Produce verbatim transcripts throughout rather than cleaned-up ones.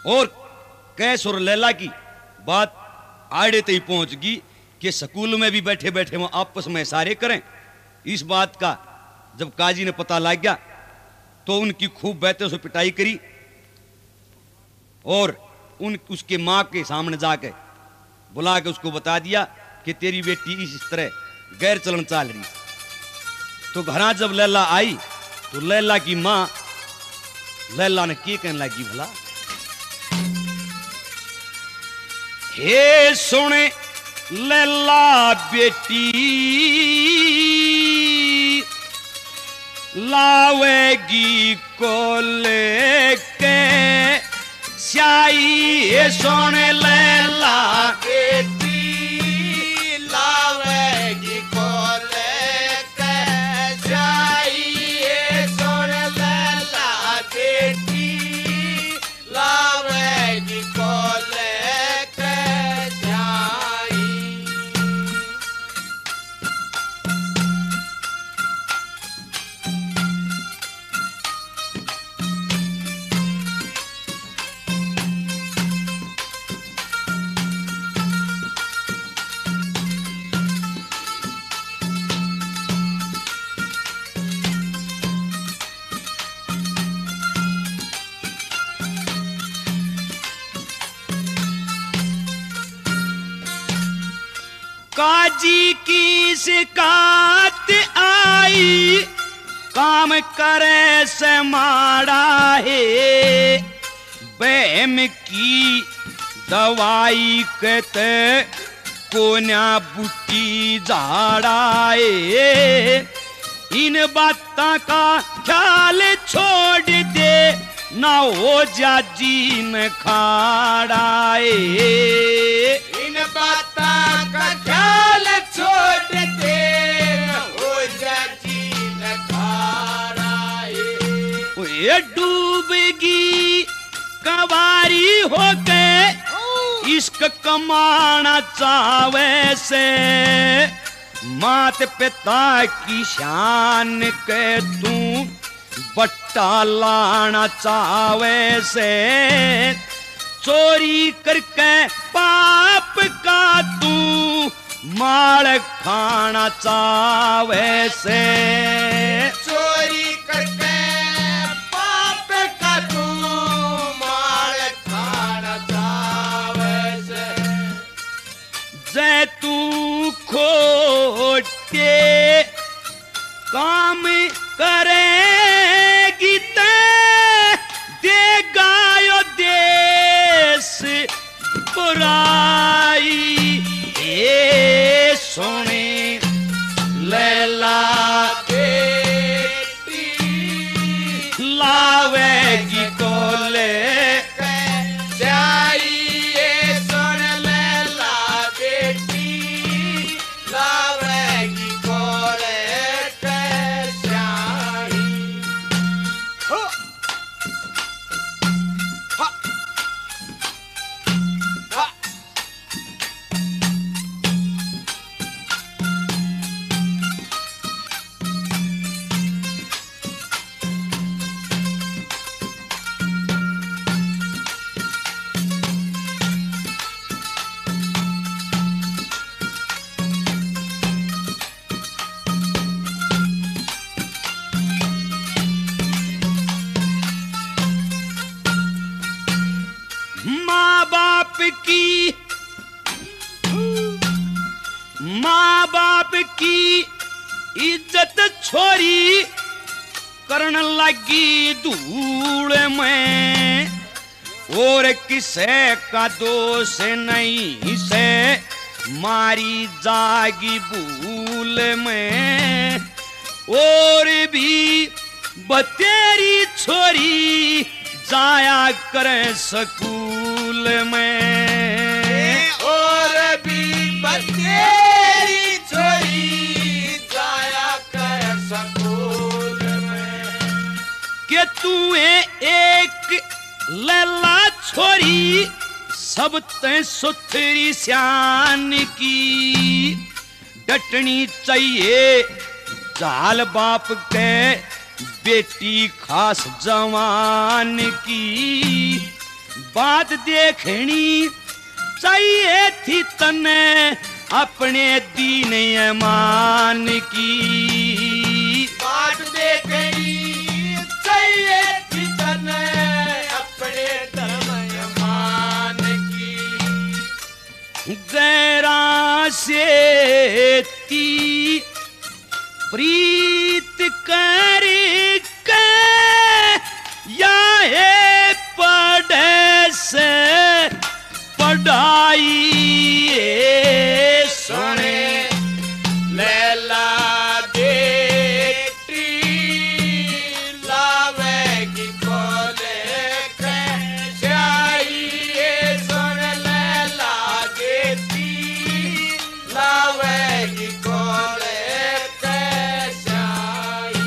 और कैस और लैला की बात आड़े तक पहुंच गई कि स्कूल में भी बैठे बैठे वो आपस में इशारे करें। इस बात का जब काजी ने पता लग गया तो उनकी खूब बैठे से पिटाई करी और उन उसके माँ के सामने जाके बुला के उसको बता दिया कि तेरी बेटी इस तरह गैर चलन चाल रही। तो घरा जब लैला आई तो लैला की माँ लैला ने क्या कहने लगी भला, हे सुने लैला बेटी लावेगी को लेके स्याही, हे सुने लैला बेटी लावेगी को लेके स्याही, हे सुने लैला बेटी लावेगी को लेके स्याही। काजी की शिकायत आई, काम करे से माड़ा है, बहम की दवाई कहते कोन्या बुटी झाड़ा है। इन बातों का ख्याल छोड़ दे ना हो जा जीन खाड़ा है। इन बातों का ख्याल छोड़ दे न हो जा जीन खाड़ा है। ये डूबेगी कवारी हो गए इश्क कमाना चावे से, मात पिता की शान के तू बट्टा लाना चावे से, चोरी करके पाप का तू माल खाना चावे से, चोरी करके पाप का तू माल खाना चावे से, जै तू खोटे काम करेगी ते देगा यो देश बुराई। ए सोने लैला बेटी लावेगी को लेके स्याही, ये सुन लैला बेटी लावेगी को लेके स्याही। हो हा हा माँ बाप की माँ बाप की इज्जत छोरी करने लगी धूल में, और किसे का दोष नहीं से मारी जागी भूल में, और भी बतेरी छोरी जाया करे स्कूल में, और भी बतेरी छोरी जाया कर स्कूल में, कि तू एक लैला छोरी सब ते सुथरी श्यान की, डटनी चाहिए जाल बाप के बेटी खास जवान की, बात देखनी चाहिए थी तने अपने दीन ईमान की। बात देखनी चाहिए थी तने अपने धर्म ईमान की। गैरा से ती प्रीत कर के या है पढ़े से पढ़ाई सुने लैला बेटी लावेगी कोले कैसे आई। सुन लैला बेटी लावेगी कोले कैसे आई।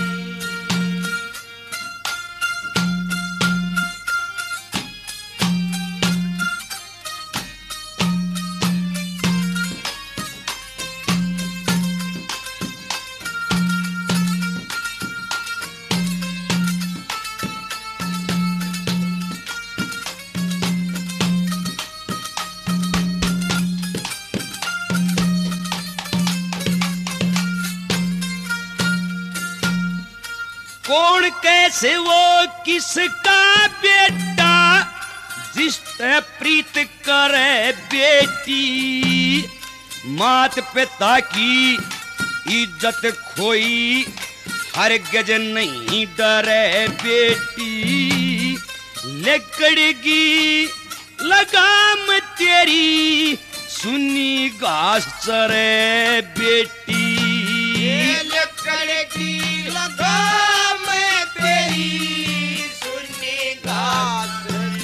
कौन कैसे वो किसका बेटा जिससे प्रीत करे बेटी। मात पिता की इज्जत खोई हर गज नहीं डरे बेटी। लकड़गी लगाम तेरी सुनी घास चरे बेटी। लकड़ की लगाम तेरी सुनी घास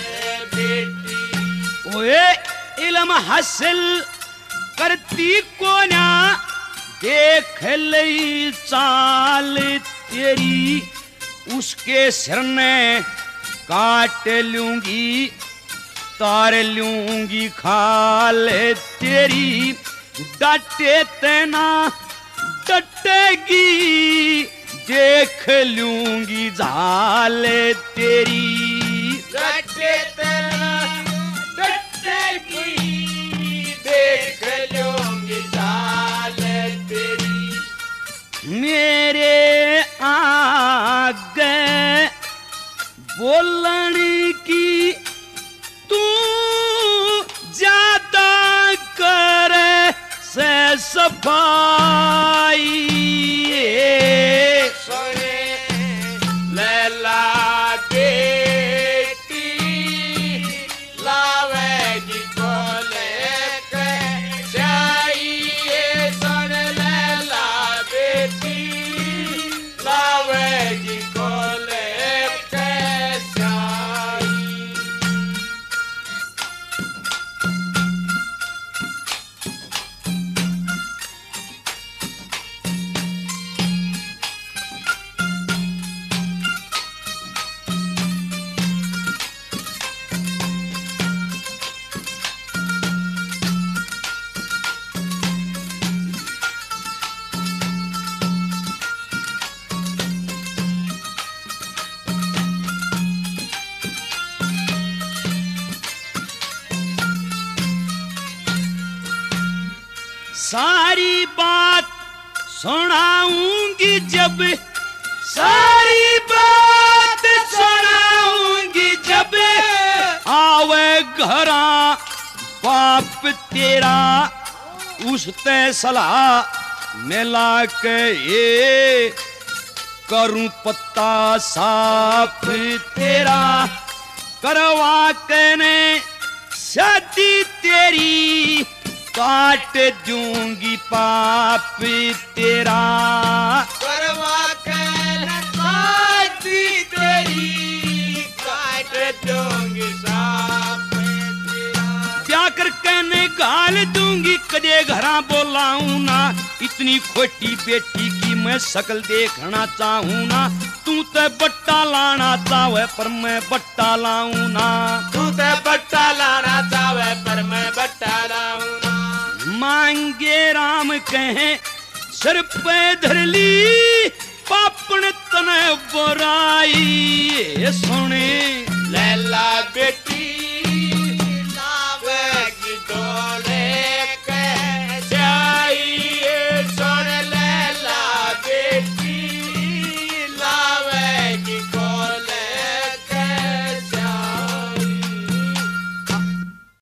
बेटी। ओए इल्म हासिल करती को ना देख लई चाल तेरी। उसके सिर ने काट लूंगी तार लूंगी खाल तेरी। डटे तेना डटेगी देख लूंगी झाल तेरी। डटे तेरा डटेगी देख लूंगी झाल तेरी। मेरे आगे बोलन की तू ज्यादा करे से सफाई। सुने लैला बेटी लावेगी कोले कैसे आई। सुन लैला बेटी लावेगी कोले कैसे आई। सारी बात सुनाऊंगी जब सारी बात सुनाऊंगी जब आवे घरा बाप तेरा। उसते सलाह मिला के ये करूं पत्ता साफ तेरा। करवा के ने शादी तेरी काट दूंगी पाप तेरा। करवा के शादी तेरी काट दूंगी साफ तेरा। ब्याह करके ने गाल दूंगी कदे घरा बोलाऊं ना। इतनी खोटी बेटी की मैं शकल देखना चाहूं ना। तू ते बट्टा लाना चाहे पर मैं बट्टा लाऊं ना। तू ते बट्टा लाना चाहे पर मैं बट्टा लाऊं ना। मांगे राम कहे सर पे धर ली पापण तने बुराई।